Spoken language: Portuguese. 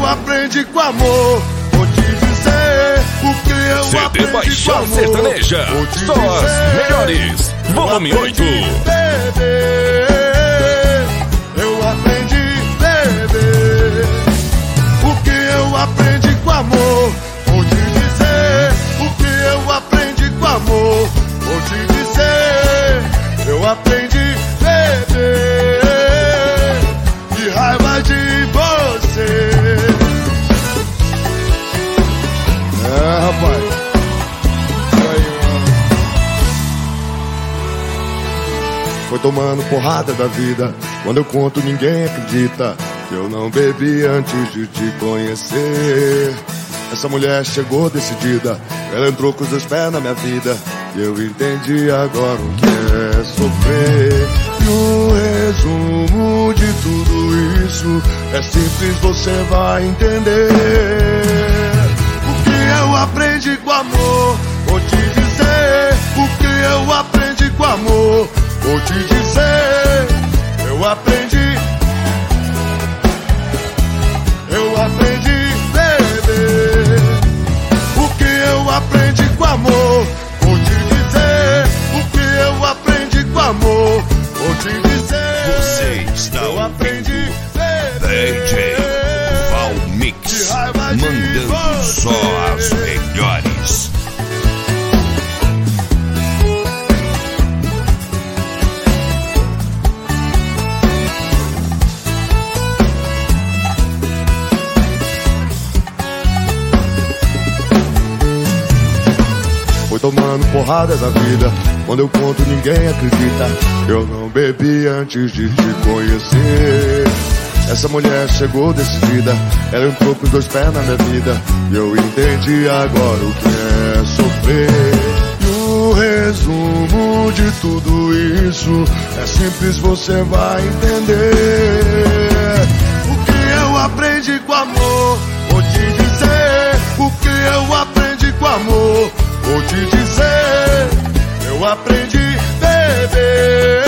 aprendi com amor. Vou te dizer o que eu CD aprendi com Paixão amor. Sertaneja, só as melhores. Volume 8. Eu aprendi, beber. O que eu aprendi com amor. Vou te dizer o que eu aprendi com amor. Vou te dizer, eu aprendi beber de raiva de você. Rapaz. Foi tomando porrada da vida. Quando eu conto ninguém acredita que eu não bebi antes de te conhecer. Essa mulher chegou decidida, ela entrou com os dois pés na minha vida, e eu entendi agora o que é sofrer. E o resumo de tudo isso é simples, você vai entender. O que eu aprendi com amor, vou te dizer. O que eu aprendi com amor, vou te dizer. Eu aprendi beber. O que eu aprendi com amor, vou te dizer. O que eu aprendi com amor, vou te dizer. Você está eu aprendi beber. DJ Val Mix, mandando só as melhores. Foi tomando porradas da vida. Quando eu conto ninguém acredita. Eu não bebi antes de te conhecer. Essa mulher chegou decidida, ela entrou com os dois pés na minha vida, e eu entendi agora o que é sofrer. E o resumo de tudo isso é simples, você vai entender. O que eu aprendi com amor, vou te dizer. O que eu aprendi com amor, vou te dizer. Eu aprendi beber.